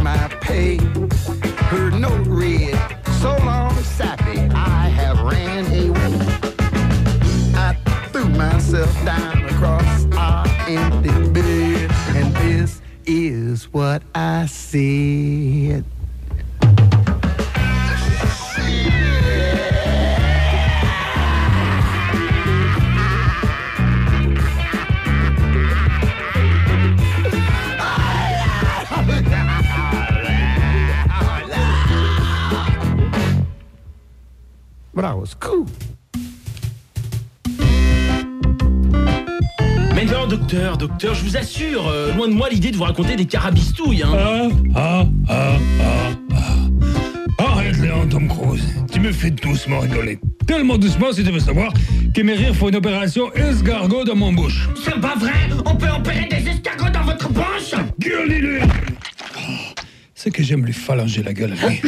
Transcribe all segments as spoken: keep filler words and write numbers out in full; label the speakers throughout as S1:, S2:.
S1: my pay. Her note read, so long, sappy, I have ran away. I threw myself down across our empty bed, and this is what I said. But I was cool.
S2: Mais non, docteur, docteur, je vous assure, euh, loin de moi l'idée de vous raconter des carabistouilles, hein.
S3: Ah, ah, ah, ah, ah. Arrête, Léon, Tom Cruise. Tu me fais doucement rigoler. Tellement doucement, si tu veux savoir, que mes rires font une opération escargot dans mon bouche.
S4: C'est pas vrai? On peut opérer des escargots dans votre bouche?
S3: Gueule-lui! C'est que j'aime lui phalanger la gueule à lui.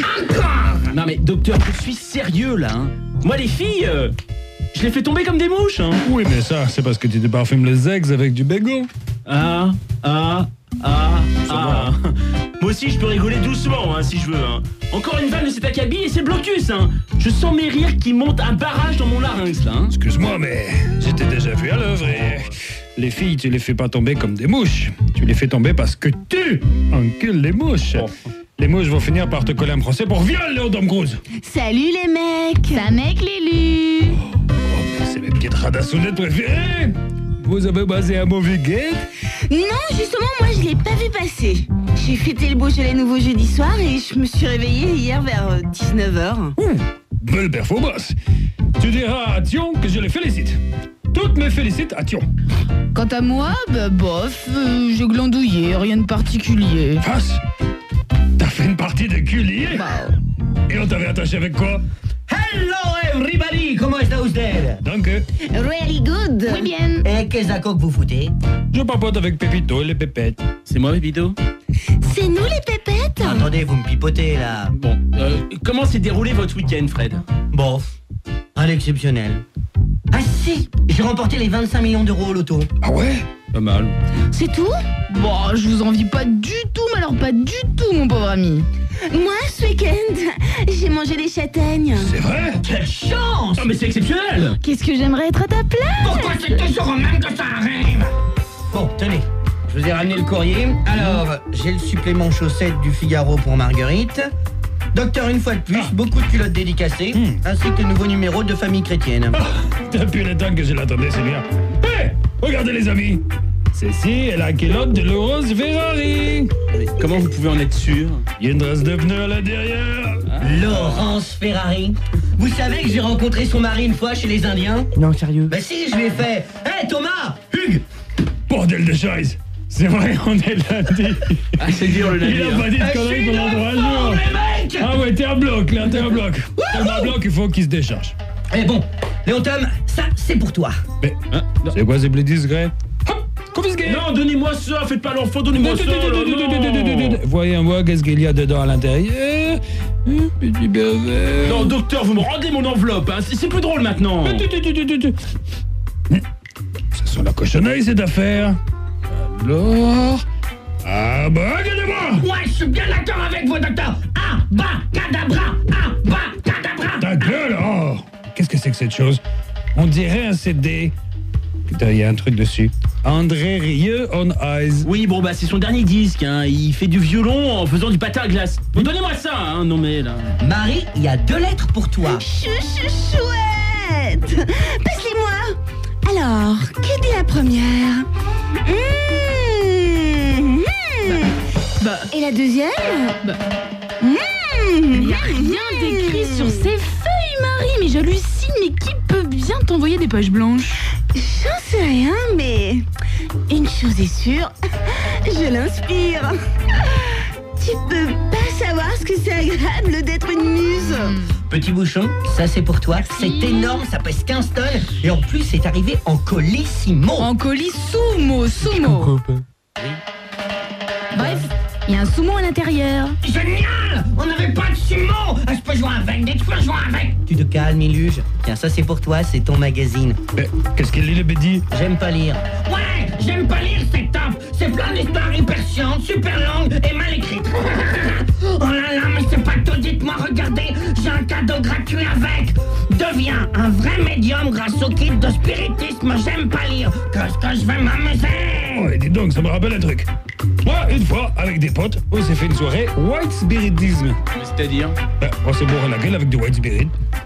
S2: Non mais docteur, je suis sérieux là, hein. Moi les filles, euh, je les fais tomber comme des mouches, hein.
S3: Oui, mais ça, c'est parce que tu te parfumes les eggs avec du bégon.
S2: Ah, ah, ah, ah. Moi aussi je peux rigoler doucement, hein, si je veux, hein. Encore une vanne de cet acabit et c'est blocus, hein. Je sens mes rires qui montent un barrage dans mon larynx, là, hein.
S3: Excuse-moi, mais j'étais déjà vu à l'œuvre et... Les filles, tu les fais pas tomber comme des mouches. Tu les fais tomber parce que tu encules les mouches. Oh. Les mouches vont finir par te coller un procès pour viol, Léon Tom Cruise.
S5: Salut les mecs. Ça mec Lélu.
S3: Oh, oh, c'est mes petites radassounettes préférées. Vous avez passé un mauvais guet?
S5: Non, justement, moi je l'ai pas vu passer. J'ai fêté le Beaujolais nouveau jeudi soir et je me suis réveillée hier vers dix-neuf heures.
S3: Ouh, belle performance. Tu diras à Thion que je les félicite. Toutes mes félicitations à Thion.
S6: Quant à moi, bah, bof, euh, j'ai glandouillé, rien de particulier.
S3: Face, t'as fait une partie de culier?
S6: Bah.
S3: Et on t'avait attaché avec quoi?
S4: Hello everybody, comment est-ce usted?
S3: Danke.
S5: Really good.
S6: Oui bien.
S4: Et qu'est-ce que vous foutez?
S3: Je papote avec Pépito et les pépettes.
S2: C'est moi Pépito?
S5: C'est nous les pépettes.
S4: Attendez, vous me pipotez là.
S2: Bon, euh, comment s'est déroulé votre week-end, Fred?
S4: Bon, à l'exceptionnel. Ah si, j'ai remporté les vingt-cinq millions d'euros au loto.
S3: Ah ouais?
S2: Pas mal.
S5: C'est tout?
S6: Bon, je vous envie pas du tout, mais alors pas du tout, mon pauvre ami.
S5: Moi, ce week-end, j'ai mangé des châtaignes.
S3: C'est vrai?
S4: Quelle chance!
S2: Oh mais c'est exceptionnel!
S6: Qu'est-ce que j'aimerais être à ta place?
S4: Pourquoi c'est toujours au même que ça arrive? Bon, tenez, je vous ai ramené le courrier. Alors, j'ai le supplément chaussettes du Figaro pour Marguerite. Docteur, une fois de plus, beaucoup de culottes dédicacées, mmh. ainsi que le nouveau numéro de Famille Chrétienne.
S3: Ah, depuis le temps que je l'attendais, c'est bien. Hé, hey, regardez les amis. Ceci est la culotte de Laurence Ferrari.
S2: Mais comment vous pouvez en être sûr?
S3: Il y a une trace de pneu à l'intérieur.
S4: Ah. Laurence Ferrari. Vous savez que j'ai rencontré son mari une fois chez les Indiens?
S7: Non, sérieux?
S4: Bah si, je lui ai fait. Hé hey, Thomas, Hugues.
S3: Bordel de chaise. C'est vrai, on est lundi.
S2: Ah, c'est dur le lundi.
S3: Il a pas dit de conneries pendant trois jours. Ah ouais, t'es un bloc, là, t'es un bloc. T'es un bloc, il faut qu'il se décharge.
S4: Eh bon, Léon Tom, ça, c'est pour toi.
S3: Mais, hein, c'est quoi, c'est plus discret? Hop, confisqué.
S2: Non, donnez-moi ça, faites pas l'enfant, donnez-moi ça.
S3: Voyez-moi, qu'est-ce qu'il y a dedans à l'intérieur? Petit bébé.
S2: Non, docteur, vous me rendez mon enveloppe, hein. C'est plus drôle maintenant.
S3: Ça sent la cochonnerie, cette affaire. Alors... Ah bah, regardez-moi!
S4: Ouais, je suis bien d'accord avec vous, docteur! Ah bah, cadabra! Ah bah, cadabra!
S3: Ta gueule! Oh! Qu'est-ce que c'est que cette chose? On dirait un C D. Putain, il y a un truc dessus. André Rieu on Ice.
S2: Oui, bon, bah, c'est son dernier disque, hein. Il fait du violon en faisant du patin à glace. Bon, donnez-moi ça, hein. Non, mais là...
S4: Marie, il y a deux lettres pour toi.
S5: Chou, chou, chouette. Passe-les-moi. Alors, qui dit la première? Mmh.
S6: Bah,
S5: Et la deuxième?
S6: bah,
S5: mmh.
S6: il n'y a rien d'écrit sur ces feuilles, Marie, mais j'hallucine, mais qui peut bien t'envoyer des pages blanches?
S5: J'en sais rien, mais une chose est sûre, je l'inspire. Tu peux pas savoir ce que c'est agréable d'être une muse.
S4: Petit bouchon, ça c'est pour toi. C'est énorme, ça pèse quinze tonnes. Et en plus, c'est arrivé en colissimo.
S6: En colis sumo, sumo. Bref, il y a un sumo à l'intérieur.
S4: Génial! On n'avait pas de sumo! Je peux jouer avec, dès que je peux jouer avec! Tu te calmes, Iluge. Tiens, ça c'est pour toi, c'est ton magazine.
S3: Mais qu'est-ce qu'il lit, le bédi?
S4: J'aime pas lire. Ouais, j'aime pas lire, c'est top! C'est plein d'histoires hyper chiantes, super longues et mal écrites. tu avec. Deviens un vrai médium grâce au kit de spiritisme. J'aime pas lire. Qu'est-ce que je vais m'amuser?
S3: Oh, et dis donc, ça me rappelle un truc. Moi, une fois, avec des potes, on s'est fait une soirée white spiritisme.
S2: C'est-à-dire?
S3: Ben, on s'est bourré la gueule avec du white spirit.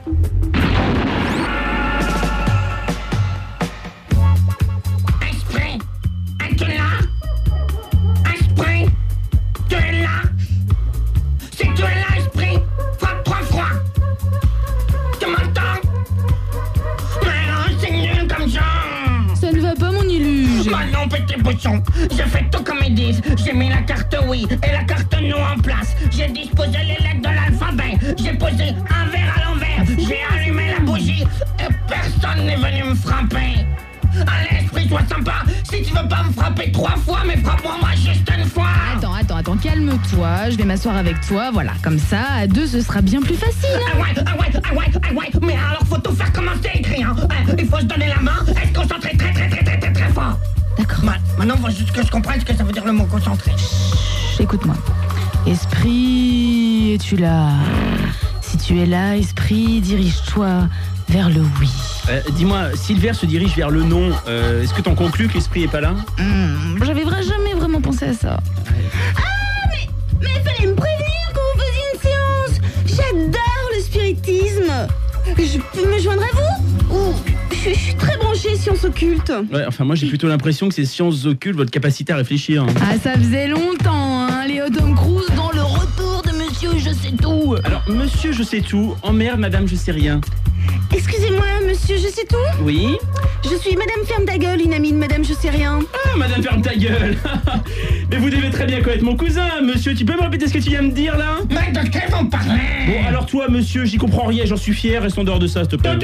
S4: Esprit, es-tu là? Esprit, tu es là? Si tu es là, esprit, frappe trois fois. Tu m'entends? Mais non, c'est nul comme ça.
S6: Ça ne va pas, mon Iluge.
S4: Bah non, petit bouchon. J'ai fait tout comme ils disent. J'ai mis la carte oui et la carte non en place. J'ai disposé les lettres de l'alphabet. J'ai posé un verre à l'envers. J'ai allumé la bougie et personne n'est venu me frapper. Allez, esprit, sois sympa. Si tu veux pas me frapper trois fois, mais frappe-moi moi juste une fois.
S6: Attends, attends, attends, calme-toi. Je vais m'asseoir avec toi. Voilà, comme ça, à deux, ce sera bien plus facile. Hein.
S4: Ah ouais, ah ouais, ah ouais, ah ouais. Mais alors, faut tout faire commencer à écrire. Hein. Euh, il faut se donner la main et se concentrer très, très, très, très, très, très fort.
S6: D'accord.
S4: Ma- Maintenant, faut juste que je comprenne ce que ça veut dire le mot concentré.
S6: Chut, écoute-moi. Esprit, es-tu là? Si tu es là, esprit, dirige-toi vers le oui.
S2: Euh, dis-moi, Silver se dirige vers le non. Euh, Est-ce que t'en conclus que l'esprit est pas là?
S6: Hmm, j'avais vra- jamais vraiment pensé à ça.
S5: Mais il fallait me prévenir quand vous faisiez une séance. J'adore le spiritisme. Je peux me joindre à vous? Ou je, je suis très branchée sciences occultes.
S2: Ouais, enfin moi j'ai plutôt l'impression que c'est sciences occultes, votre capacité à réfléchir. Hein.
S6: Ah, ça faisait longtemps, hein, Léo Tom Cruise dans le retour de Monsieur Je sais tout.
S2: Alors, monsieur je sais tout, emmerde madame je sais rien.
S5: Excusez-moi, monsieur, je sais tout.
S2: Oui?
S5: Je suis Madame Ferme ta gueule, une amie de Madame Je sais rien.
S2: Ah, madame ferme ta gueule. Mais vous devez très bien connaître mon cousin, monsieur, tu peux me répéter ce que tu viens de dire là?
S4: Mais de quel vous me parlez?
S2: Bon, alors toi, monsieur, j'y comprends rien, j'en suis fier, reste en dehors de ça, s'il te plaît.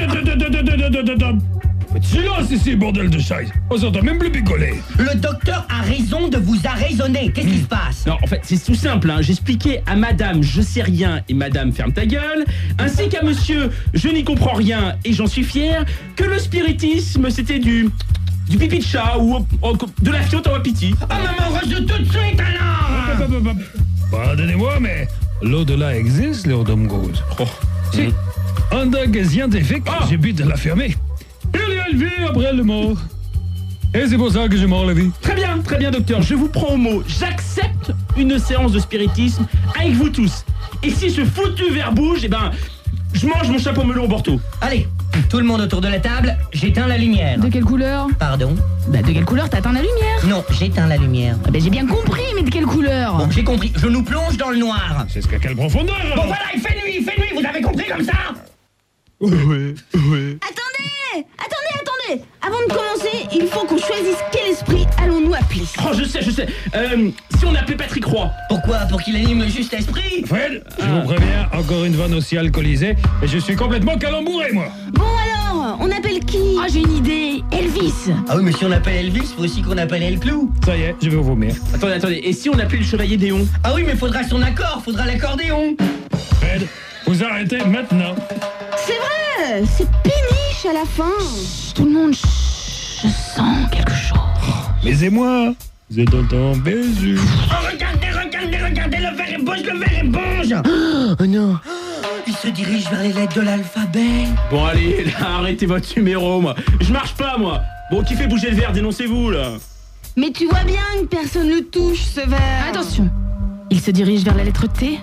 S3: Silence ici, bordel de chaise. On s'entend même plus picoler.
S4: Le docteur a raison de vous arraisonner. Qu'est-ce qui se passe?
S2: Non, en fait, c'est tout simple, hein. J'expliquais à madame je sais rien et madame ferme ta gueule, ainsi qu'à monsieur je n'y comprends rien et j'en suis fier, que le spiritisme c'était du... du pipi de chat ou ou de la fiotte en wapiti.
S4: Oh, maman, rejoue tout de suite alors.
S3: Pardonnez-moi, mais l'au-delà existe, Léo Tom Cruise.
S2: Oh.
S3: Si, en tant que scientifique,
S2: Ah.
S3: j'ai pu te l'affirmer. Il y a une vie après le mort. Et c'est pour ça que je mords la vie.
S2: Très bien, très bien docteur, je vous prends au mot. J'accepte une séance de spiritisme avec vous tous. Et si ce foutu verre bouge, eh ben, je mange mon chapeau melon au Bordeaux.
S4: Allez, tout le monde autour de la table, j'éteins la lumière.
S6: De quelle couleur?
S4: Pardon?
S6: Bah, de quelle couleur t'atteins la lumière?
S4: Non, j'éteins la lumière.
S6: Ah, bah, j'ai bien compris, mais de quelle couleur?
S4: Bon, j'ai compris, je nous plonge dans le noir.
S3: C'est ce qu'à quelle profondeur?
S4: Bon voilà, il fait nuit, il fait nuit, vous avez compris comme ça?
S3: Ouais, ouais.
S5: Attendez, attendez, attendez. Avant de commencer, il faut qu'on choisisse quel esprit allons-nous appeler.
S2: Oh, je sais, je sais. Euh, si on appelait Patrick Roy.
S4: Pourquoi? Pour qu'il anime le juste esprit?
S3: Fred, je vous préviens, encore une vanne aussi alcoolisée, et je suis complètement calembouré, moi.
S5: Bon alors, on appelle qui?
S6: Ah, j'ai une idée. Elvis.
S4: Ah oui, mais si on appelle Elvis, faut aussi qu'on appelle El Clou.
S3: Ça y est, je vais vomir.
S2: Attendez, attendez. Et si on appelait le chevalier Déon?
S4: Ah oui, mais faudra son accord, faudra l'accordéon.
S3: Fred, vous arrêtez maintenant.
S5: C'est vrai, c'est péniche à la fin.
S6: Tout le monde, chut, je sens quelque chose.
S3: Mais c'est moi. Vous êtes en temps Bézu.
S4: Oh, regardez, regardez, regardez, le verre est bouge, le verre est bouge. Oh non. Il se dirige vers les lettres de l'alphabet.
S2: Bon, allez, là, arrêtez votre numéro, moi. Je marche pas, moi. Bon, qui fait bouger le verre? Dénoncez-vous, là.
S5: Mais tu vois bien que personne ne touche ce verre.
S6: Attention. Il se dirige vers la lettre T.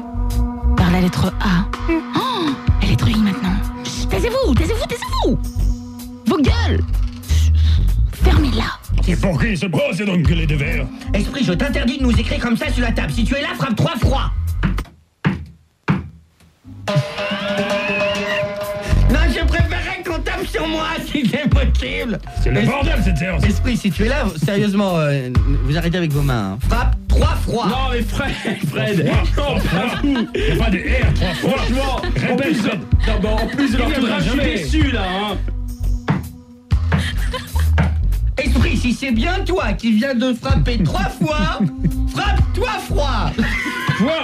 S6: Vers la lettre A. Oh, la lettre I maintenant. Chut, taisez-vous, taisez-vous, taisez-vous. Vos gueules. Fermez-la.
S3: C'est pour qui se prend ces donc les deux verres?
S4: Esprit, je t'interdis de nous écrire comme ça sur la table. Si tu es là, frappe trois fois. Non, je préférerais qu'on tape sur moi si c'est possible.
S3: C'est le
S4: Es-
S3: bordel cette séance.
S4: Esprit, si tu es là, sérieusement, euh, vous arrêtez avec vos mains. hein. Frappe trois fois.
S2: Non, mais Fred, Fred.
S3: Trois
S2: Non, pas vous.
S3: Y a pas de R trois fois.
S2: Franchement, en
S3: Répète,
S2: plus,
S3: Fred.
S2: non, bon, en plus de
S3: Il
S2: l'orthographe, je suis
S3: viendra jamais.
S2: déçu, là, hein.
S4: Esprit, si c'est bien toi qui viens de frapper trois fois, frappe-toi froid.
S3: Quoi?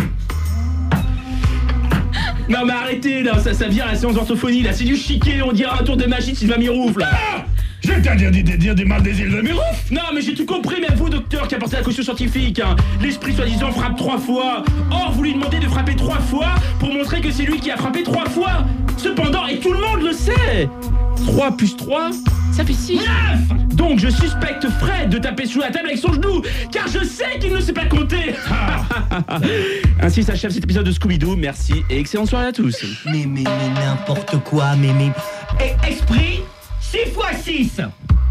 S2: Non, mais arrêtez, là, ça, ça vient à la séance d'orthophonie, là. C'est du chiquet, on dirait un tour de magie de Sylvain Mirouf, là.
S3: Ah! Je t'interdis de dire des mal des îles de Mirouf.
S2: Non, mais j'ai tout compris, même vous, docteur, qui apportez la caution scientifique. Hein. L'esprit, soi-disant, frappe trois fois. Or, vous lui demandez de frapper trois fois pour montrer que c'est lui qui a frappé trois fois. Cependant, et tout le monde le sait, trois plus trois, ça fait six. neuf. Donc, je suspecte Fred de taper sous la table avec son genou, car je sais qu'il ne sait pas compter. Ainsi s'achève cet épisode de Scooby-Doo. Merci et excellente soirée à tous.
S4: Mais, mais, mais n'importe quoi, mais, mais... Eh, esprit, six fois six.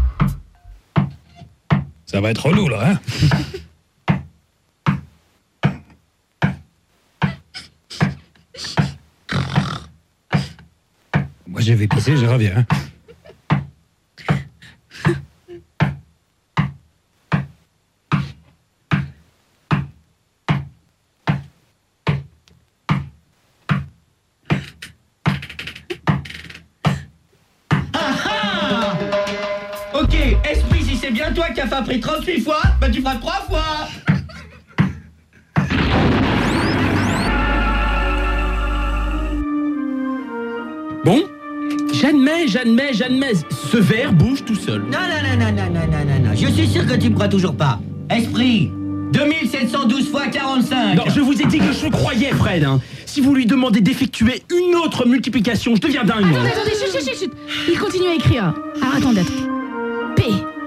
S3: Ça va être relou, là, hein. Moi, je vais pisser, je reviens. Hein.
S4: Ok, esprit, si c'est bien toi qui as frappé trente-huit fois, bah tu frappes trois fois.
S2: Bon, j'admets, j'admets, j'admets. Ce verre bouge tout seul.
S4: Non, non, non, non, non, non, non, non, non. Je suis sûr que tu me crois toujours pas. Esprit, deux mille sept cent douze fois quarante-cinq.
S2: Non, je vous ai dit que je croyais, Fred. Hein. Si vous lui demandez d'effectuer une autre multiplication, je deviens dingue.
S6: Attendez, attendez, chut, chut, chut. Il continue à écrire. Alors attendez, attendez. P.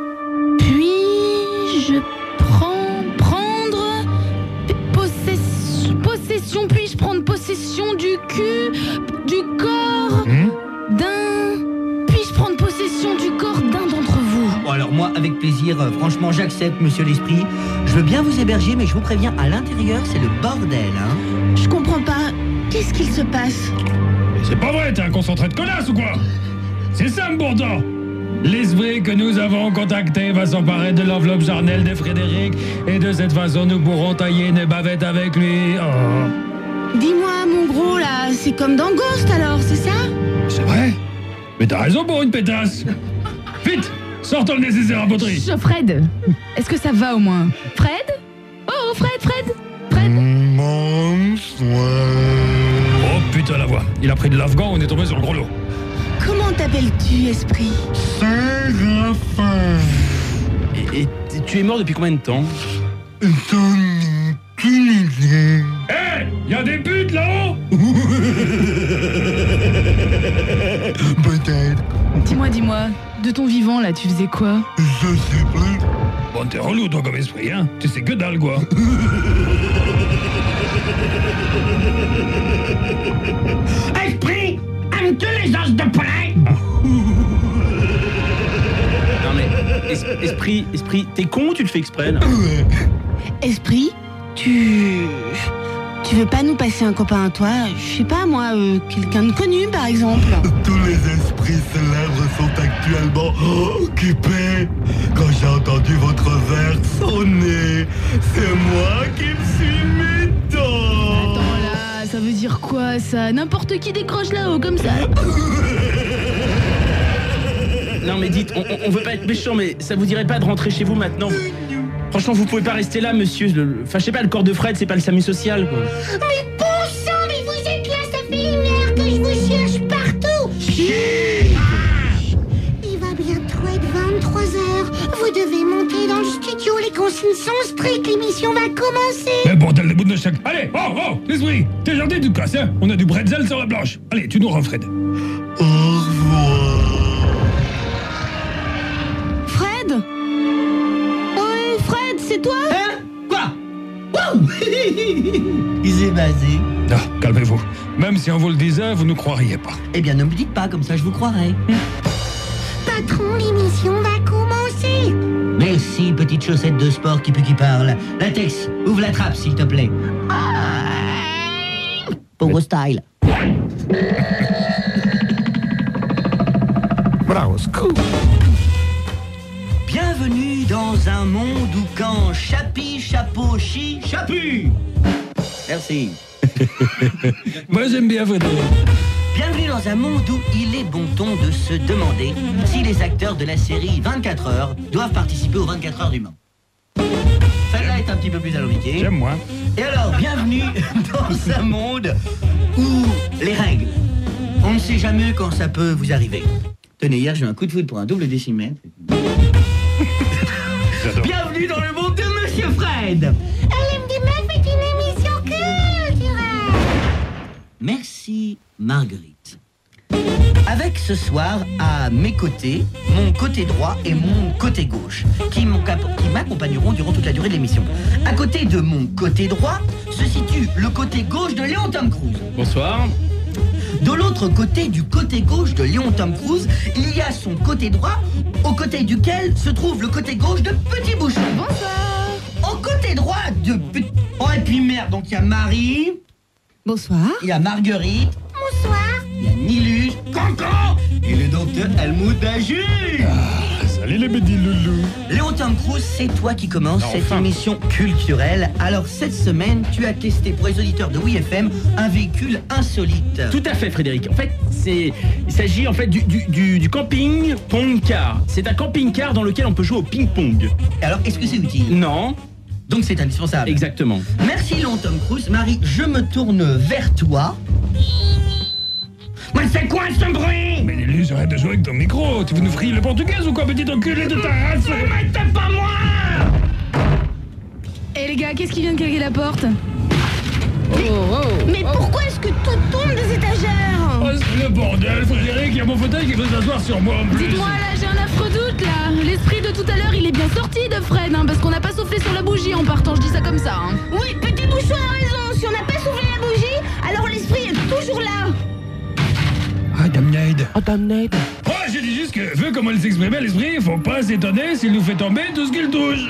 S6: Puis-je prends, prendre p- possession, possession, puis-je prendre possession du cul, du corps
S3: Mmh.
S6: d'un... Puis-je prendre possession du corps d'un d'entre vous?
S4: Bon, alors moi, avec plaisir, euh, franchement, j'accepte, monsieur l'esprit. Je veux bien vous héberger, mais je vous préviens, à l'intérieur, c'est le bordel, hein.
S5: Je comprends pas. Qu'est-ce qu'il se passe?
S3: Mais c'est pas vrai, t'es un concentré de connasse ou quoi? C'est simple pourtant. L'esprit que nous avons contacté va s'emparer de l'enveloppe charnelle de Frédéric et de cette façon nous pourrons tailler une bavette avec lui. Oh.
S5: Dis-moi, mon gros, là, c'est comme dans Ghost, alors, c'est ça?
S3: C'est vrai? Mais t'as raison pour une pétasse. Vite, sortons le nécessaire à poterie.
S6: Chut, Fred, est-ce que ça va au moins? Fred? Oh, Fred, Fred, Fred.
S3: Oh putain la voix, il a pris de l'afghan, on est tombé sur le gros lot.
S5: Comment t'appelles-tu, esprit?
S2: Et, et tu es mort depuis combien de temps?
S3: Hé, hey, y a des putes là-haut.
S1: Peut-être.
S6: Dis-moi, dis-moi, de ton vivant là, tu faisais quoi?
S1: Je sais plus.
S3: Bon, t'es relou toi comme esprit, hein. Tu sais que dalle quoi.
S4: Esprit, aimes-tu les os de poulet?
S2: Non mais, es- esprit, esprit, t'es con ou tu le fais exprès là?
S5: Esprit, tu... Tu veux pas nous passer un copain à toi? Je sais pas, moi, euh, quelqu'un de connu, par exemple.
S1: Tous les esprits célèbres sont actuellement occupés. Quand j'ai entendu votre verre sonner, c'est moi qui me suis mis dedans.
S6: Attends là, ça veut dire quoi ça? N'importe qui décroche là-haut comme ça.
S2: Non mais dites, on, on- on veut pas être méchant, mais ça vous dirait pas de rentrer chez vous maintenant? Franchement, vous pouvez pas rester là, monsieur. Le- Enfin, je sais pas, le corps de Fred, c'est pas le SAMU social, quoi.
S5: Mais bon sang, mais vous êtes là, ça fait une heure que je vous cherche partout. Il va bientôt être vingt-trois heures. Vous devez monter dans le studio, les consignes sont strictes, l'émission va commencer.
S3: Mais bordel de bout de chaque. Allez, oh, oh, l'esprit, t'es gentil, tu te casses, hein. On a du bretzel sur la planche. Allez, tu nous rends Fred.
S1: Au revoir.
S5: Fred? Oui, Fred, c'est toi?
S4: Hein? Quoi? Wow. Il s'est basé.
S3: Ah, calmez-vous. Même si on vous le disait, vous ne croiriez pas.
S4: Eh bien, ne me dites pas, comme ça je vous croirai.
S5: Patron, l'émission va commencer.
S4: Merci, petite chaussette de sport qui pue qui parle. Latex, ouvre la trappe, s'il te plaît. Pauvre style.
S1: Bravo, cool.
S4: Bienvenue dans un monde où quand chapi, chapeau, chi, chapu. Merci.
S3: Moi, j'aime bien Frédéric.
S4: Bienvenue dans un monde où il est bon ton de se demander si les acteurs de la série vingt-quatre heures doivent participer aux vingt-quatre heures du Mans. Celle-là est un petit peu plus alambiquée.
S3: J'aime moi.
S4: Et alors, bienvenue dans un monde où les règles, on ne sait jamais quand ça peut vous arriver. Tenez, hier, j'ai eu un coup de foudre pour un double décimètre. Bienvenue dans le monde de Monsieur Fred.
S5: L M D Meuf est une émission culturelle.
S4: Merci, Marguerite. Avec ce soir, à mes côtés, mon côté droit et mon côté gauche, qui m'accompagneront durant toute la durée de l'émission. À côté de mon côté droit se situe le côté gauche de Léon Tom Cruise.
S2: Bonsoir.
S4: De l'autre côté du côté gauche de Léon Tom Cruise, il y a son côté droit, au côté duquel se trouve le côté gauche de Petit Bouchon.
S5: Bonsoir.
S4: Au côté droit de Petit... Oh, et puis merde, donc il y a Marie,
S5: Bonsoir.
S4: il y a Marguerite,
S5: Bonsoir.
S4: il y a Nilus, Cancan et le docteur Helmut Ager.
S3: Ah, salut les petits loulous.
S4: Léon Tom Cruise, c'est toi qui commence
S2: Enfin.
S4: cette émission culturelle. Alors cette semaine, tu as testé pour les auditeurs de Oui F M un véhicule insolite.
S2: Tout à fait, Frédéric. En fait, c'est, il s'agit en fait du, du, du, du camping Pong Car. C'est un camping-car dans lequel on peut jouer au ping-pong.
S4: Alors, est-ce que c'est utile?
S2: Non,
S4: Donc c'est indispensable.
S2: exactement.
S4: Merci Léon Tom Cruise. Marie, je me tourne vers toi. Mais c'est quoi ce bruit?
S3: Mais Nilus, arrête de jouer avec ton micro. Tu veux nous frayer le portugais ou quoi, petit enculé de ta race?
S4: Mais t'es pas moi!
S6: Eh les gars, qu'est-ce qui vient de claquer la porte? Oh, oh,
S5: Mais
S6: oh.
S5: pourquoi est-ce que tout tombe des étagères?
S3: Oh, c'est le bordel, Frédéric. Il y a mon fauteuil qui veut s'asseoir sur moi en plus.
S6: Dites-moi là, j'ai un affreux doute là. L'esprit de tout à l'heure, il est bien sorti de Fred, hein, parce qu'on n'a pas soufflé sur la bougie en partant, je dis ça comme ça. Hein.
S5: Oui, Petit Bouchon a raison. Si on n'a pas soufflé la bougie, alors l'esprit est toujours là.
S3: Ah, damnade. Ah, damnade. Oh, j'ai dit juste que, vu comment il s'exprimait l'esprit, faut pas s'étonner s'il nous fait tomber tout ce qu'il touche.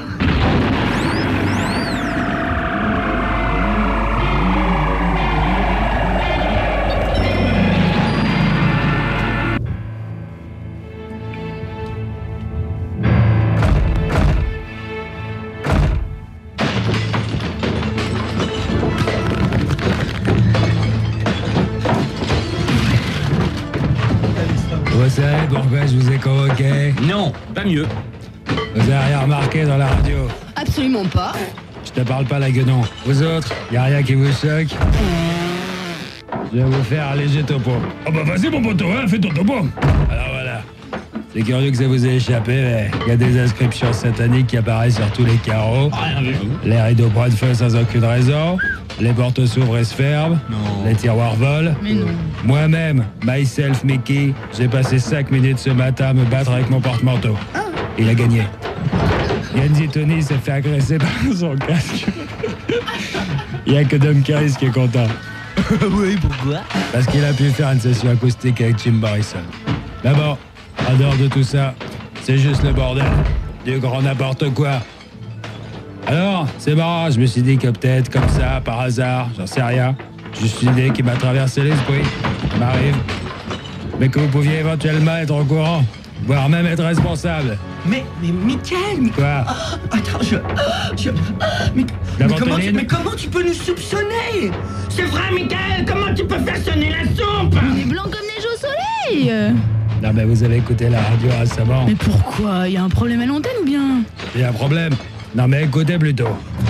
S3: Vous savez pourquoi je vous ai convoqué?
S2: Non, pas mieux.
S3: Vous avez rien remarqué dans la radio?
S5: Absolument pas.
S3: Je te parle pas la guenon. Vous autres, y a rien qui vous choque? Je vais vous faire alléger topo. Ah bah vas-y mon poteau, hein, fais ton topo. Alors voilà. C'est curieux que ça vous ait échappé, mais il y a des inscriptions sataniques qui apparaissent sur tous les carreaux.
S2: Rien vu.
S3: Les rideaux prennent feu sans aucune raison. Les portes s'ouvrent et se ferment. Les tiroirs volent.
S6: Mais non.
S3: Moi-même, myself Mickey, j'ai passé cinq minutes ce matin à me battre avec mon porte-manteau. Il a gagné. Yanzi Tony s'est fait agresser par son casque. Il n'y a que Dom Caris qui est content.
S4: Oui, pourquoi?
S3: Parce qu'il a pu faire une session acoustique avec Jim Morrison. Mais bon, en dehors de tout ça, c'est juste le bordel. Du grand n'importe quoi. Alors, c'est marrant, je me suis dit que peut-être comme ça, par hasard, j'en sais rien, juste une idée qui m'a traversé l'esprit, ça m'arrive, mais que vous pouviez éventuellement être au courant, voire même être responsable.
S4: Mais, mais, Mickaël, mais...
S3: Quoi?
S4: Ah, attends, je... je mais,
S3: La
S4: mais, comment tu,
S3: ventoline?
S4: mais comment tu peux nous soupçonner? C'est vrai, Mickaël, comment tu peux faire sonner la soupe?
S6: Il est blanc comme neige au soleil. euh.
S3: Non mais vous avez écouté la radio récemment.
S6: Mais pourquoi? Il y a un problème à l'antenne ou bien?
S3: Il y a un problème? Non mais écoutez plutôt.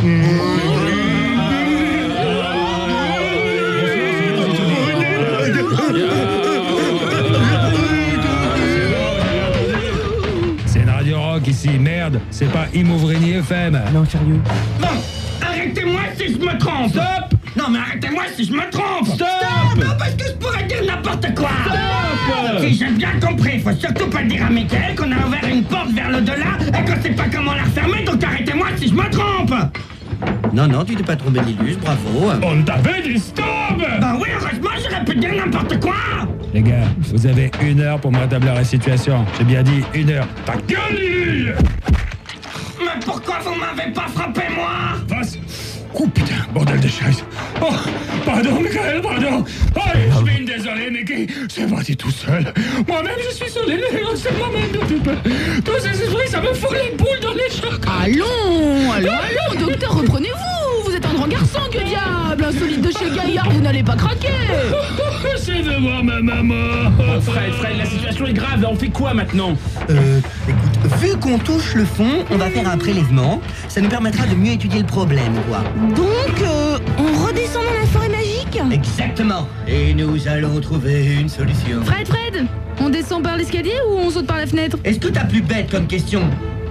S3: C'est une radio rock ici, merde. C'est pas Imouvrini F M.
S4: Non, sérieux.
S7: Bon, arrêtez-moi si je me trompe.
S2: Stop!
S7: Non, mais arrêtez-moi si je me trompe.
S2: Stop!
S7: Non, parce que je pourrais dire n'importe quoi.
S2: Stop!
S7: Ok, j'ai bien compris. Faut surtout pas dire à Mickaël qu'on a ouvert une porte vers l'au-delà et qu'on sait pas comment la refermer, donc arrêtez-moi si je me trompe.
S4: Non, non, tu t'es pas trompé, Nilus, bravo.
S3: On t'avait dit stop!
S7: Bah oui, heureusement, j'aurais pu dire n'importe quoi.
S3: Les gars, vous avez une heure pour me rétablir la situation. J'ai bien dit une heure. Ta gueule, Lulu!
S7: Mais pourquoi vous m'avez pas frappé, moi?
S3: Vas. Oh putain, bordel de chaise. Oh, pardon, Michael, pardon. Oh, je suis désolé, Mickey. C'est parti tout seul. Moi-même, je suis sur les lèvres. C'est moi-même de tout peu. Tous ces esprits, ça me fout les boules dans les chocs.
S6: Allons, allons, allons, docteur, reprenez-vous. Vous êtes un grand garçon, que diable. Insolite de chez Gaillard, vous n'allez pas craquer.
S3: C'est de voir ma maman.
S2: Oh, Fred, Fred, la situation est grave. On fait quoi maintenant?
S4: Euh, écoute, vu qu'on touche le fond, on va faire un prélèvement. Ça nous permettra de mieux étudier le problème, quoi.
S5: Donc, euh, on redescend dans la forêt magique? électrique.
S4: Exactement. Et nous allons trouver une solution.
S6: Fred, Fred, on descend par l'escalier ou on saute par la fenêtre?
S4: Est-ce que t'as plus bête comme question?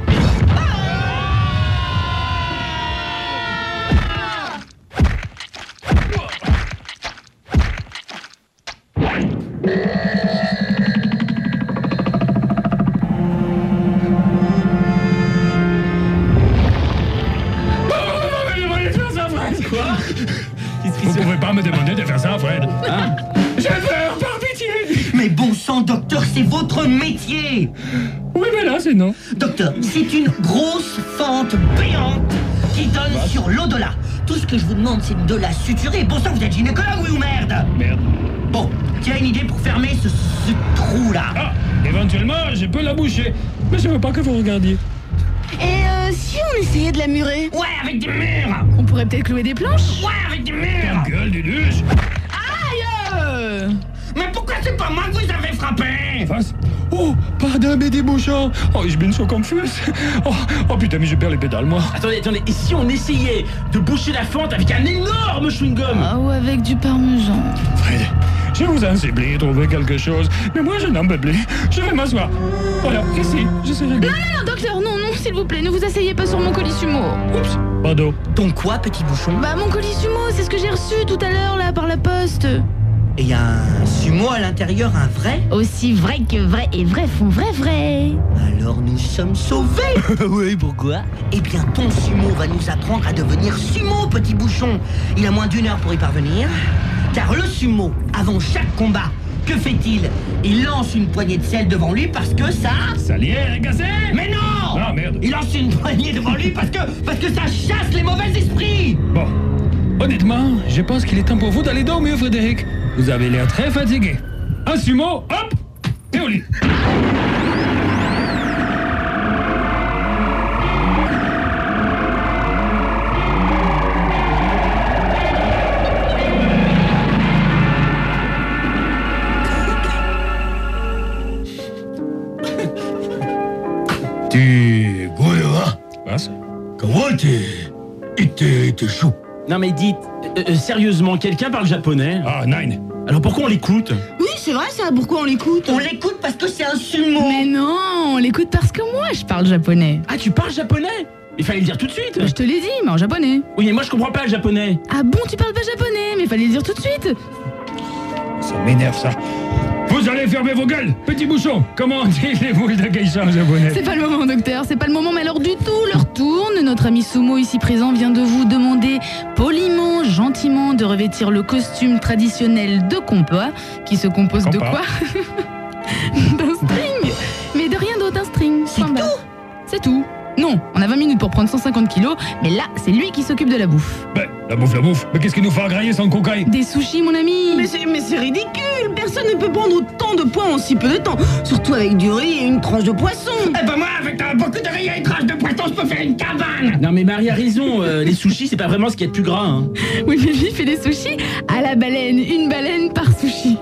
S3: Vous pouvez pas me demander de faire ça, Fred.
S2: Hein?
S3: J'ai peur, par pitié.
S4: Mais bon sang, docteur, c'est votre métier.
S3: Oui, mais là, c'est non.
S4: Docteur, c'est une grosse fente béante qui donne
S3: What?
S4: sur l'au-delà. Tout ce que je vous demande, c'est de la suturer. Bon sang, vous êtes gynécologue, oui ou merde?
S3: Merde.
S4: Bon, tu as une idée pour fermer ce, ce trou-là?
S3: Ah, éventuellement, je peux la boucher. Mais je veux pas que vous regardiez.
S5: Et euh, si on essayait de la murer?
S7: Ouais, avec des murs.
S6: On pourrait peut-être clouer des planches?
S7: Ouais, avec des murs.
S3: Gueule du luge.
S6: Aïe!
S7: Mais pourquoi c'est pas moi que vous avez frappé?
S3: Face. Oh, pardon, mais des bouchons. Oh, je bin so confus. Oh, oh, putain, mais je perds les pédales, moi.
S2: Attendez, attendez, et si on essayait de boucher la fente avec un énorme chewing-gum?
S6: Ah, ou avec du parmesan.
S3: Fred, je vous en supplie, trouvez quelque chose. Mais moi, je n'en peux plus. Je vais m'asseoir. Voilà, ici, je serai bien.
S6: Non, non, non, docteur, non, non, s'il vous plaît, ne vous asseyez pas sur mon colis sumo.
S3: Oups, pardon.
S4: Ton quoi, petit bouchon?
S6: Bah, mon colis sumo, c'est ce que j'ai reçu tout à l'heure, là, par la poste.
S4: Et y a un sumo à l'intérieur, un vrai?
S6: Aussi vrai que vrai et vrai font vrai vrai.
S4: Alors nous sommes sauvés.
S6: Oui, pourquoi?
S4: Eh bien, ton sumo va nous apprendre à devenir sumo, petit bouchon. Il a moins d'une heure pour y parvenir. Car le sumo, avant chaque combat, que fait-il? Il lance une poignée de sel devant lui parce que ça...
S3: Salière est cassée.
S4: Mais non!
S3: Ah, merde.
S4: Il lance une poignée devant lui parce que, parce que ça chasse les mauvais esprits.
S3: Bon, honnêtement, je pense qu'il est temps pour vous d'aller dormir, Frédéric. Vous avez l'air très fatigué. Un sumo, hop, et au lit.
S8: Tu goya,
S3: Passe.
S8: comment t'es, t'es, t'es chaud.
S2: Non mais dites, euh, euh, sérieusement, quelqu'un parle japonais?
S3: Ah, nine.
S2: Alors pourquoi on l'écoute?
S5: Oui, c'est vrai ça, pourquoi on l'écoute?
S4: On l'écoute parce que c'est un sumo.
S6: Mais non, on l'écoute parce que moi, je parle japonais.
S2: Ah, tu parles japonais? Il fallait le dire tout de suite.
S6: Bah, je te l'ai dit, mais en japonais.
S2: Oui, mais moi je comprends pas le japonais.
S6: Ah bon, tu parles pas japonais, mais fallait le dire tout de suite.
S3: Ça m'énerve, ça. Vous allez fermer vos gueules, petit bouchon. Comment on dit les boules de geisha en japonais?
S6: C'est pas le moment, docteur, c'est pas le moment, mais alors du tout, leur tourne. Notre ami Sumo ici présent vient de vous demander poliment, gentiment de revêtir le costume traditionnel de compas, qui se compose de
S3: Compas.
S6: quoi? D'un string. Mais de rien d'autre, un string.
S4: C'est
S6: Point barre.
S4: tout?
S6: C'est tout. Non, on a vingt minutes pour prendre cent cinquante kilos, mais là, c'est lui qui s'occupe de la bouffe.
S3: Ben, la bouffe, la bouffe. Mais qu'est-ce qu'il nous fait grailler sans cocaïne?
S6: Des sushis, mon ami.
S5: Mais c'est, mais c'est ridicule. Personne ne peut prendre autant de poids en si peu de temps. Surtout avec du riz et une tranche de poisson.
S7: Eh ben moi, avec euh, beaucoup de riz et une tranche de poisson, je peux faire une cabane.
S2: Non mais Marie a raison, euh, les sushis c'est pas vraiment ce qu'il y a de plus gras. Hein.
S6: Oui, mais lui fait des sushis à la baleine. Une baleine par sushi.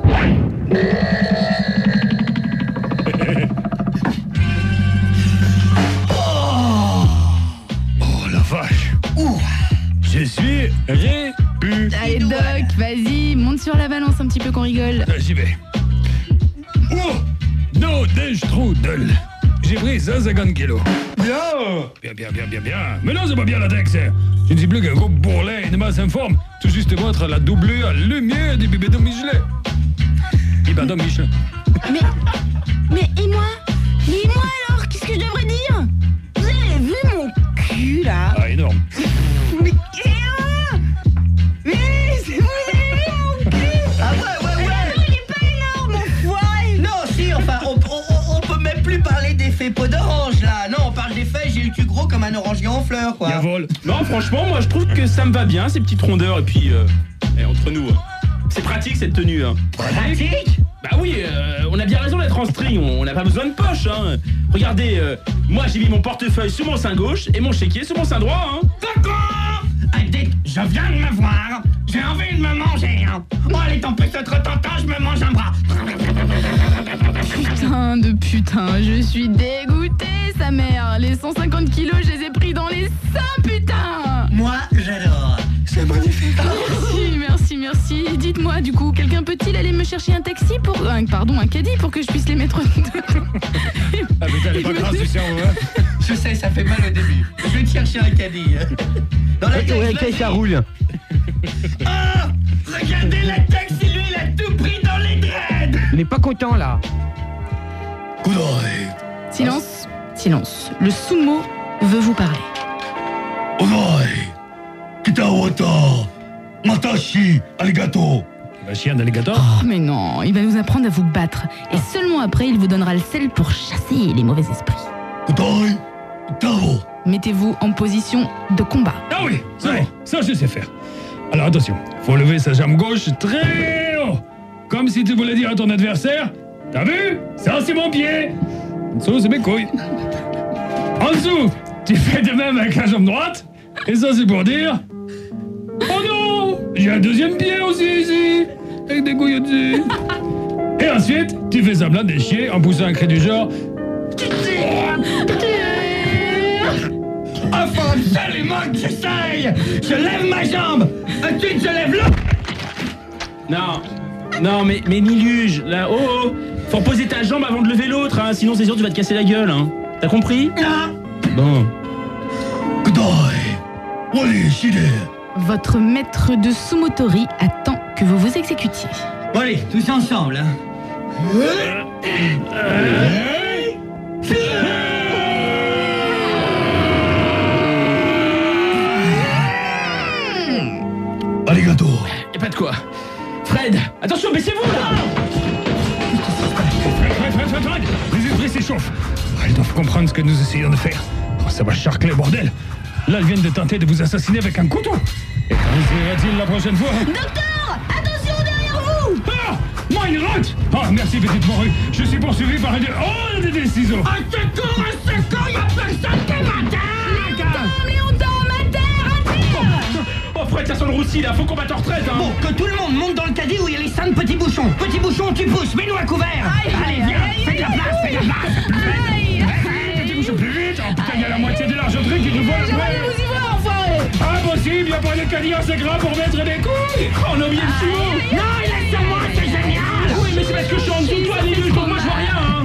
S3: Oh, la vache.
S4: Ouh.
S3: Je suis répu.
S6: Allez, Doc, vas-y, monte sur la balance un petit peu qu'on rigole.
S3: Ah, j'y vais. Oh, no, des strudel. J'ai pris cent cinquante kilos. Bien. Bien, bien, bien, bien, bien. Mais non, c'est pas bien la Tex. Je ne suis plus qu'un gros bourrelet, une masse informe. Tout justement être la doublure lumière du bibédon Michelin. Bibédon Michelin.
S5: Mais, mais et moi? Mais moi alors, qu'est-ce que je devrais dire? Vous avez vu mon cul là?
S3: Ah, énorme.
S5: Mais, et, ah mais c'est vous avez vu mon cul?
S4: Ah ouais, ouais, ouais.
S5: Non, il est pas énorme, enfoiré.
S4: Non, si, enfin, on, on, on peut même plus parler d'effet peau d'orange, là. Non, on parle des faits, j'ai le cul gros comme un orangier en fleurs, quoi.
S3: Yavol.
S2: Non franchement, moi je trouve que ça me va bien ces petites rondeurs et puis euh, eh, entre nous, hein. C'est pratique cette tenue. Hein.
S4: Pratique?
S2: Bah oui, euh, on a bien raison d'être en string, on n'a pas besoin de poche. Hein. Regardez, euh, moi j'ai mis mon portefeuille sur mon sein gauche et mon chéquier sur mon sein droit. Hein.
S7: D'accord. Ah, dites, je viens de me voir. J'ai envie de me manger. Hein. Oh, allez, tant pis, c'est trop tentant, je me mange un bras.
S6: Putain de putain, je suis dégoûtée, sa mère. Les cent cinquante kilos, je les ai pris dans les seins, putain.
S4: Moi, j'adore.
S8: C'est magnifique.
S6: Merci, merci, merci. dites-moi, du coup, quelqu'un peut-il aller me chercher un taxi pour... euh, pardon, un caddie pour que je puisse les mettre...
S3: Ah mais t'as pas grâce du cerveau, hein.
S4: Je sais, ça fait mal au début. Je vais te chercher un caddie. Dans la
S9: Ouais,
S4: tête,
S9: ça roule.
S7: Ah, regardez la taxi, lui, il a tout pris dans les dreads.
S9: Il est pas content là.
S8: Kudai.
S6: Silence, silence. Le sumo veut vous parler.
S8: Kudai. Kitawata. Matashi. Arigato.
S3: Le chien d'alligator.
S6: Oh, mais non, il va nous apprendre à vous battre. Et seulement après, il vous donnera le sel pour chasser les mauvais esprits.
S8: Kudai. Tao.
S6: Mettez-vous en position de combat.
S3: Ah oui, ça, ça je sais faire. Alors attention, faut lever sa jambe gauche très haut. Comme si tu voulais dire à ton adversaire, t'as vu? Ça c'est mon pied. En dessous c'est mes couilles. En dessous, tu fais de même avec la jambe droite. Et ça c'est pour dire, oh non, j'ai un deuxième pied aussi ici. Avec des couilles au-dessus. Et ensuite, tu fais semblant de chier en poussant un cri du genre,
S7: Ah, faut absolument que j'essaye. Je lève ma jambe. Ensuite, je lève l'autre.
S2: Non, non, mais, mais Niluge, là, oh, oh, faut reposer ta jambe avant de lever l'autre, hein, sinon c'est sûr tu vas te casser la gueule, hein. T'as compris?
S7: Non.
S2: Bon.
S8: Kudai. Wali shide.
S6: Votre maître de sumotori attend que vous vous exécutiez.
S4: Bon allez, tous ensemble. Hein.
S8: Arigato.
S2: Y'a pas de quoi. Fred, attention, baissez-vous là.
S3: Fred, Fred, Fred, Fred, Fred, les esprits s'échauffent. Ah, ils doivent comprendre ce que nous essayons de faire. Oh, ça va charcler, bordel. Là, ils viennent de tenter de vous assassiner avec un couteau. Et quand ira-t-il la prochaine fois?
S5: Docteur, attention derrière vous.
S3: Ah, moi, une route. Ah, merci, petite morue. Je suis poursuivi par un... Oh, des, des ciseaux.
S7: Au secours, au secours, y'a personne qui m'attaque.
S5: Léonton, ma terre, à terre.
S2: Oh, Fred, ça sent le roussi là, faut qu'on batte en retraite, hein.
S4: Bon, que tout le monde monte dans le caddie où il y a les cinq petits bouchons. Petit bouchon, tu pousses, mets-nous à couvert.
S5: Aïe,
S4: Allez,
S5: aïe,
S4: viens,
S5: aïe,
S4: fais de la
S5: aïe,
S4: place, fais de la place.
S5: Aïe,
S3: Petit bouchon plus vite. Oh, putain, il y a la moitié de l'argenterie qui nous vole.
S5: j'aimerais vous y voir, enfoiré.
S3: Impossible, y a pas de caddie assez grand pour mettre des couilles.
S2: Oh, on a oublié le sumo.
S7: Non, il est sur moi, c'est génial.
S2: Oui, mais c'est parce que je suis en dessous de toi, Niluge, donc moi je vois rien, hein.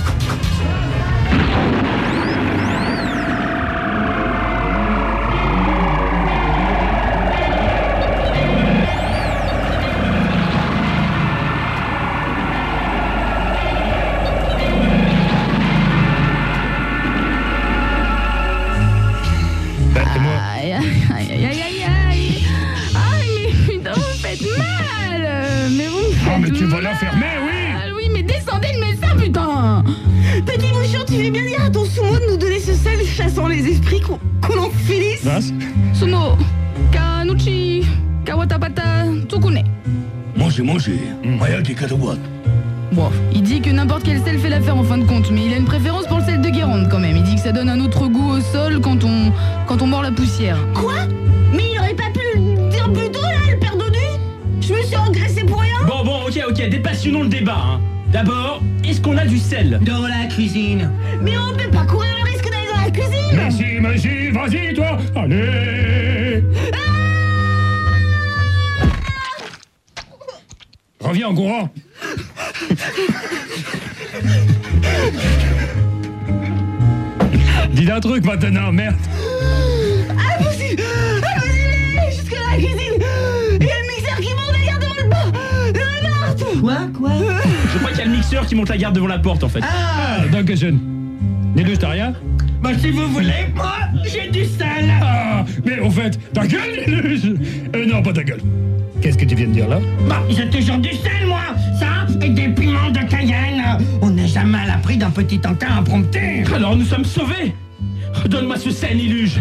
S6: Aïe, aïe, aïe, aïe, aïe, aïe. Aïe, mais putain, vous me faites mal. Mais vous me faites
S3: Oh, mais tu vas la
S6: mal.
S3: fermer, oui.
S6: Oui, mais descendez le médecin, putain.
S5: Petit bouchon, tu fais bien dire à ton sumo de nous donner ce sel chassant les esprits qu'on qu'on en finisse.
S3: Vas.
S6: Sumo, Kanuchi, Kawatapata, Tsukune.
S8: Mangez, mangez. Hayaki katawat.
S6: Bon, il dit que n'importe quel sel fait l'affaire en fin de compte, mais il a une préférence pour le sel de Guérande quand même. Il dit que ça donne un autre goût au sol quand on, quand on mord la poussière.
S5: Quoi? Mais il aurait pas pu le dire plus tôt, là, le père Dodu? Je me suis engraissé pour rien.
S2: Bon, bon, ok, ok, dépassionnons le débat, hein. D'abord, est-ce qu'on a du sel?
S4: Dans la cuisine.
S5: Mais on peut pas courir le risque d'aller dans la cuisine.
S3: Merci, merci, vas-y, toi. Allez. Reviens en courant. Dis un truc maintenant, merde.
S5: Impossible. Impossible. Jusque dans la cuisine. Il y a le mixeur qui monte la garde devant le bas. Dans la porte.
S4: Quoi, quoi?
S2: Je crois qu'il y a le mixeur qui monte la garde devant la porte en fait.
S4: Ah,
S3: Ah, Dankeschön. Niluge, t'as rien?
S7: Bah, si vous voulez, moi, j'ai du sel.
S3: Ah, mais au fait, ta gueule, Niluge. Euh, non, pas ta gueule. Qu'est-ce que tu viens de dire là?
S7: Bah, j'ai toujours du sel, moi. Ça, et des piments de Cayenne. On n'est jamais à l'abri d'un petit encas impromptu.
S2: Alors nous sommes sauvés. Donne-moi ce sel, Niluge.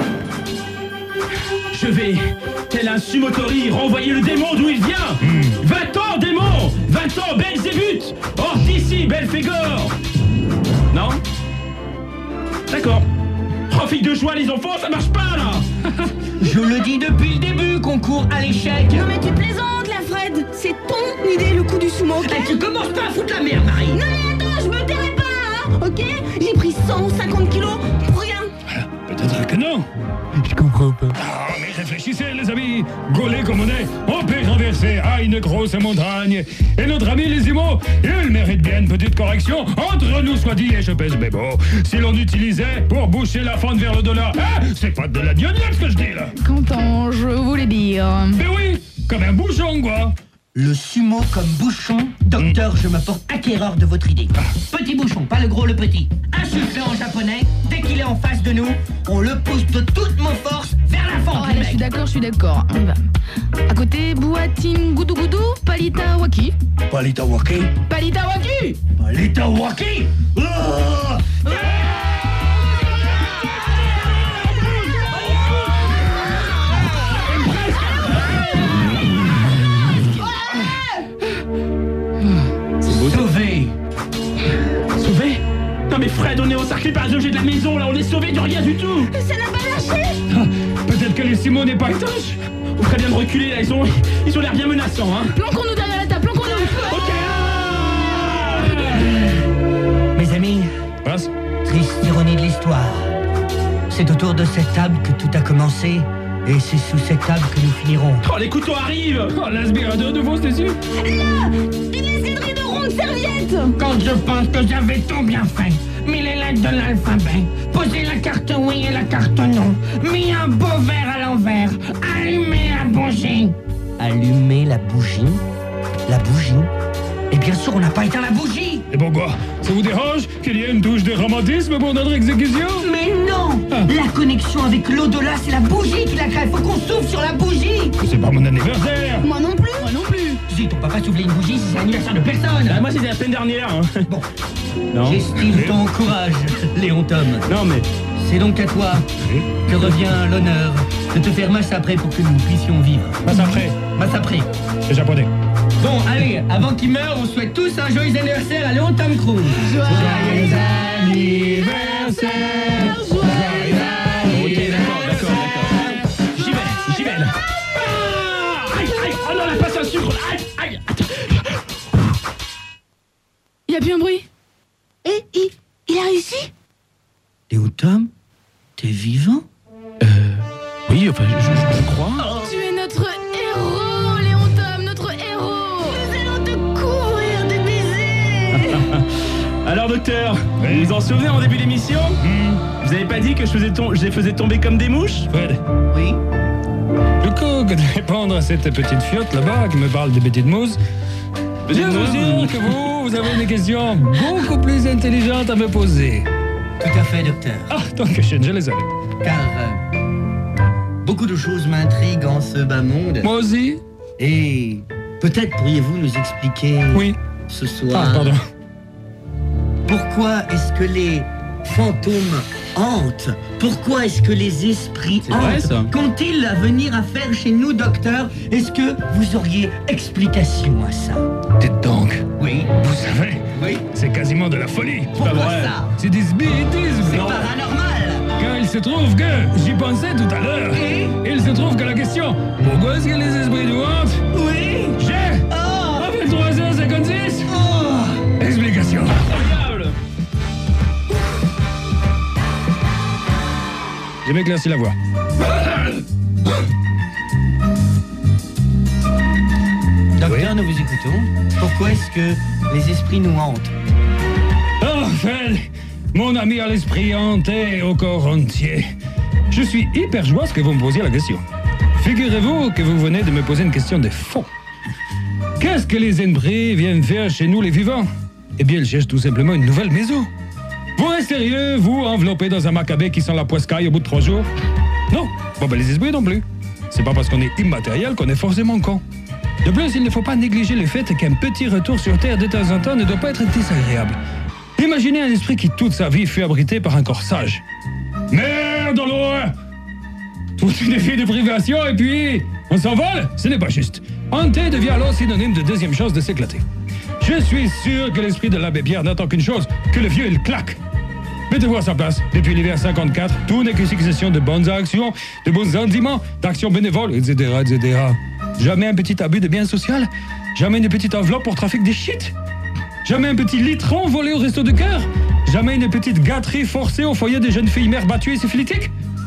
S2: Je vais, tel un sumotori, renvoyer le démon d'où il vient. Va-t'en, démon. Va-t'en, Belzébuth. Hors d'ici, Belphégor. Non? D'accord. Oh, fille de joie, les enfants, ça marche pas, là.
S4: je le dis depuis le début qu'on court à l'échec.
S5: Non mais tu plaisantes, la Fred. C'est ton idée, le coup du sumo, ok?
S4: Eh, tu commences pas à foutre la merde, Marie.
S5: Non mais attends, je me tairai pas, hein, ok? J'ai pris cent cinquante kilos pour rien.
S3: Peut-être que non.
S1: Je comprends pas.
S3: Ah, mais réfléchissez, les amis. Gaulés comme on est, on peut renverser à une grosse montagne. Et notre ami les Imo, il mérite bien une petite correction. Entre nous soit dit, et je pèse mes mots. Si l'on utilisait pour boucher la fente vers le dollar, hein, c'est pas de la gnognotte ce que je dis là.
S6: Quentin, je voulais dire...
S3: Mais oui, comme un bouchon, quoi.
S4: Le sumo comme bouchon, docteur, je me porte acquéreur de votre idée. Petit bouchon, pas le gros, le petit. Insufflé en japonais, dès qu'il est en face de nous, on le pousse de toutes nos forces vers la fente.
S6: Oh,
S4: le
S6: là,
S4: mec.
S6: je suis d'accord, je suis d'accord. On y va. À côté, Buatin Goudou Goudou, Palita Waki.
S8: Palita Waki.
S6: Palita Waki
S8: Palita Waki. Ah!
S4: Sauvé.
S2: Sauvé? Non mais Fred, on est encerclé par les objets de la maison, là, on est sauvé de rien du tout.
S5: Ça n'a pas lâché.
S3: Ah, peut-être que les Simon n'est pas étanche.
S2: On ferait bien de reculer, là, ils ont ils ont l'air bien menaçants, hein.
S6: Planquons-nous derrière la table, planquons-nous.
S2: Ok.
S4: Mes amis,
S3: Passe.
S4: triste ironie de l'histoire. C'est autour de cette table que tout a commencé, et c'est sous cette table que nous finirons.
S2: Oh, les couteaux arrivent.
S3: Oh, l'aspirateur de fausse dessus.
S5: Là, une escadrille de rondes serviettes.
S7: Quand je pense que j'avais tout bien fait, mis les lettres de l'alphabet, posé la carte oui et la carte non, mis un beau verre à l'envers, allumé la bougie.
S4: Allumer la bougie. La bougie. Et bien sûr, on n'a pas éteint la bougie.
S3: Et pourquoi? Ça vous dérange qu'il y ait une touche de romantisme pour notre exécution?
S4: Mais non.
S3: Ah.
S4: La connexion avec l'au-delà, c'est la bougie qui la crée. Faut qu'on souffle sur la bougie.
S3: C'est pas mon anniversaire.
S5: Moi non plus.
S6: Moi non plus.
S4: Zut, on peut pas souffler une bougie si c'est l'anniversaire de personne.
S2: Ah, moi c'était la semaine dernière, hein.
S4: Bon,
S2: Non.
S4: j'estime ton courage, Léon Tom.
S2: Non mais.
S4: C'est donc à toi que revient l'honneur de te faire masse après pour que nous puissions vivre.
S3: Passe après.
S4: Masse après.
S3: C'est japonais.
S4: Bon, allez, avant qu'il meure, on souhaite tous un joyeux anniversaire à Léon Tom Cruise.
S6: Joyeux
S3: anniversaire.
S2: Ok, d'accord, d'accord, d'accord. J'y vais, j'y vais là. Ah, aïe, aïe, oh non, la passe à sucre. Aïe, aïe. Attends.
S6: Y a plus un bruit?
S5: Et il, il a réussi.
S4: Léon Tom, t'es vivant?
S2: Oui, enfin, je, je, je crois.
S6: Tu es notre héros, Léon Tom, notre héros.
S5: Nous allons te couvrir de baisers.
S2: Alors docteur, vous vous en souvenez en début d'émission? Vous avez pas dit que je, faisais tom- je les faisais tomber comme des mouches?
S3: Fred,
S4: Oui.
S3: le coup que de répondre à cette petite fiotte là-bas qui me parle des petites mousses, je
S2: Petite
S3: vous
S2: mousse.
S3: dire que vous, vous avez des questions beaucoup plus intelligentes à me poser.
S4: Tout à fait, docteur.
S3: Ah, tant que je, je les avais.
S4: Car euh, beaucoup de choses m'intriguent en ce bas monde.
S3: Moi aussi?
S4: Et peut-être pourriez-vous nous expliquer
S3: Oui.
S4: ce soir
S3: Ah, pardon.
S4: pourquoi est-ce que les fantômes hantent? Pourquoi est-ce que les esprits
S2: C'est vrai,
S4: hantent?
S2: ça.
S4: Qu'ont-ils à venir à faire chez nous, docteur? Est-ce que vous auriez explication à ça?
S3: Dites donc,
S4: Oui.
S3: vous savez,
S4: Oui.
S3: c'est quasiment de la folie.
S4: Pourquoi
S2: vrai.
S4: ça?
S3: C'est des spiritismes.
S4: C'est paranormal.
S3: Car il se trouve que, j'y pensais tout à l'heure,
S4: Et
S3: il se trouve que la question, pourquoi est-ce que les esprits nous hantent?
S4: Oui.
S3: J'ai,
S4: Oh.
S3: à vingt-trois heures cinquante-six,
S4: Oh.
S3: explication.
S2: Incroyable.
S3: J'ai m'éclairci la voix.
S4: Docteur, nous vous écoutons. Pourquoi est-ce que les esprits nous hantent?
S3: Oh, Fred, mon ami à l'esprit hanté au corps entier. Je suis hyper joyeux que vous me posiez la question. Figurez-vous que vous venez de me poser une question de fond. Qu'est-ce que les esprits viennent faire chez nous les vivants? Eh bien, ils cherchent tout simplement une nouvelle maison. Vous restez sérieux, vous, enveloppé dans un macabé qui sent la poiscaille au bout de trois jours? Non, bon ben les esprits non plus. C'est pas parce qu'on est immatériel qu'on est forcément con. De plus, il ne faut pas négliger le fait qu'un petit retour sur Terre de temps en temps ne doit pas être désagréable. Imaginez un esprit qui toute sa vie fut abrité par un corps sage. Merde dans l'eau! Toute une vie de privation et puis on s'envole? Ce n'est pas juste. Hanté devient alors synonyme de deuxième chance de s'éclater. Je suis sûr que l'esprit de l'abbé Pierre n'attend qu'une chose, que le vieux il claque. Mettez-vous à sa place. Depuis l'hiver cinquante-quatre, tout n'est que succession de bonnes actions, de bons sentiments, d'actions bénévoles, et cetera, et cetera. Jamais un petit abus de bien social? Jamais une petite enveloppe pour trafic des shit? Jamais un petit litron volé au resto de cœur? Jamais une petite gâterie forcée au foyer des jeunes filles mères battues et syphilitiques?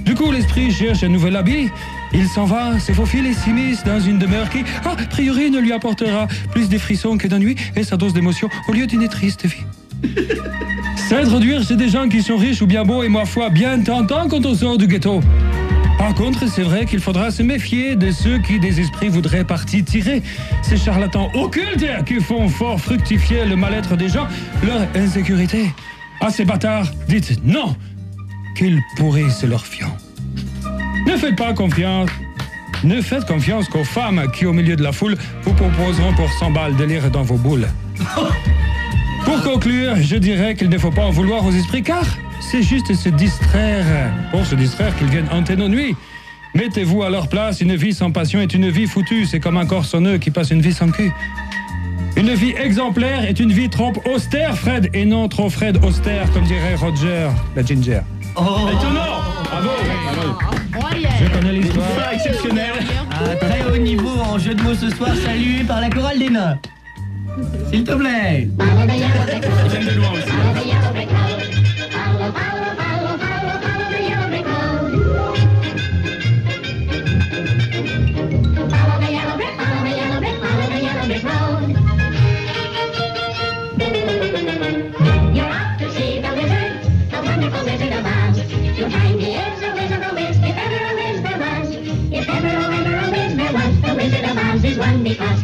S3: Du coup, l'esprit cherche un nouvel habit. Il s'en va, se faufile et s'immisce dans une demeure qui, a priori, ne lui apportera plus de frissons que d'ennui et sa dose d'émotion au lieu d'une triste vie. S'introduire chez des gens qui sont riches ou bien beaux et, ma foi, bien tentants quand on sort du ghetto. Par contre, c'est vrai qu'il faudra se méfier de ceux qui, des esprits, voudraient partie tirer. Ces charlatans occultes qui font fort fructifier le mal-être des gens, leur insécurité. À ces bâtards, dites non, qu'ils pourrissent leur fion. Ne faites pas confiance. Ne faites confiance qu'aux femmes qui, au milieu de la foule, vous proposeront pour cent balles de lire dans vos boules. Pour conclure, je dirais qu'il ne faut pas en vouloir aux esprits, car c'est juste se distraire. Pour se distraire qu'ils viennent hanter nos nuits. Mettez-vous à leur place, une vie sans passion est une vie foutue. C'est comme un corsonneux qui passe une vie sans cul. Une vie exemplaire est une vie trop austère, Fred, et non trop Fred austère, comme dirait Roger, la Ginger.
S2: Oh, étonnant. Bravo.
S3: Je connais l'histoire.
S2: Exceptionnel.
S4: Un très haut niveau en jeu de mots ce soir, salué par la chorale des nains. S'il te plaît.
S2: Ils viennent de loin aussi.
S9: Because